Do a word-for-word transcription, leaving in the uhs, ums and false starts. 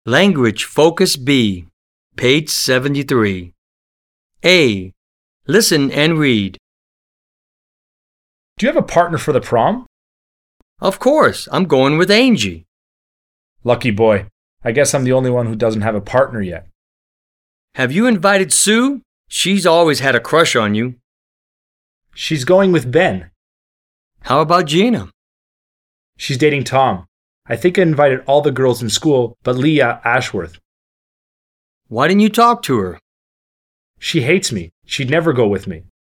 Language Focus B, page seventy-three. A. Listen and read. Do you have a partner for the prom? Of course, I'm going with Angie. Lucky boy. I guess I'm the only one who doesn't have a partner yet. Have you invited Sue? She's always had a crush on you. She's going with Ben. How about Gina? She's dating Tom. I think I invited all the girls in school but Leah Ashworth. Why didn't you talk to her? She hates me. She'd never go with me.